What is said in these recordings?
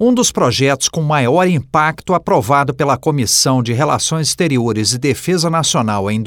Um dos projetos com maior impacto aprovado pela Comissão de Relações Exteriores e Defesa Nacional em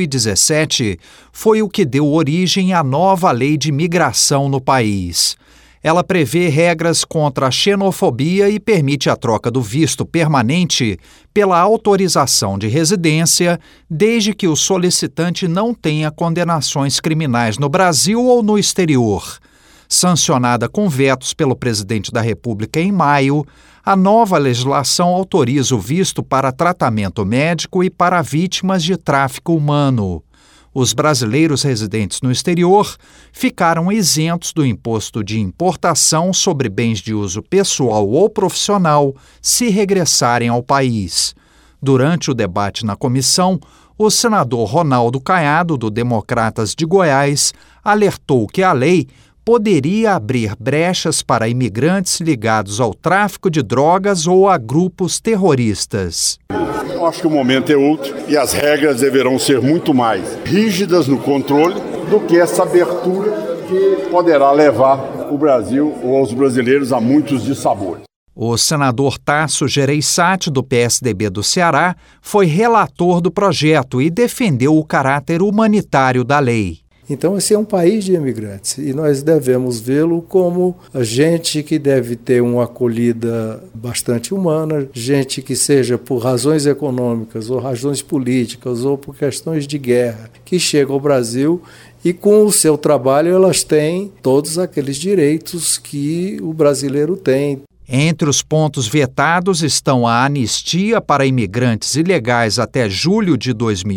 2017 foi o que deu origem à nova lei de migração no país. Ela prevê regras contra a xenofobia e permite a troca do visto permanente pela autorização de residência, desde que o solicitante não tenha condenações criminais no Brasil ou no exterior. Sancionada com vetos pelo presidente da República em maio, a nova legislação autoriza o visto para tratamento médico e para vítimas de tráfico humano. Os brasileiros residentes no exterior ficaram isentos do imposto de importação sobre bens de uso pessoal ou profissional se regressarem ao país. Durante o debate na comissão, o senador Ronaldo Caiado, do Democratas de Goiás, alertou que a lei poderia abrir brechas para imigrantes ligados ao tráfico de drogas ou a grupos terroristas. Eu acho que o momento é outro e as regras deverão ser muito mais rígidas no controle do que essa abertura que poderá levar o Brasil ou os brasileiros a muitos dissabores. O senador Tasso Gereissati, do PSDB do Ceará, foi relator do projeto e defendeu o caráter humanitário da lei. Então, esse é um país de imigrantes e nós devemos vê-lo como gente que deve ter uma acolhida bastante humana, gente que seja por razões econômicas ou razões políticas ou por questões de guerra, que chega ao Brasil e com o seu trabalho elas têm todos aqueles direitos que o brasileiro tem. Entre os pontos vetados estão a anistia para imigrantes ilegais até julho de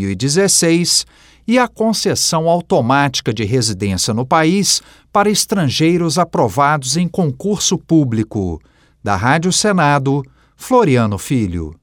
2016 e a concessão automática de residência no país para estrangeiros aprovados em concurso público. Da Rádio Senado, Floriano Filho.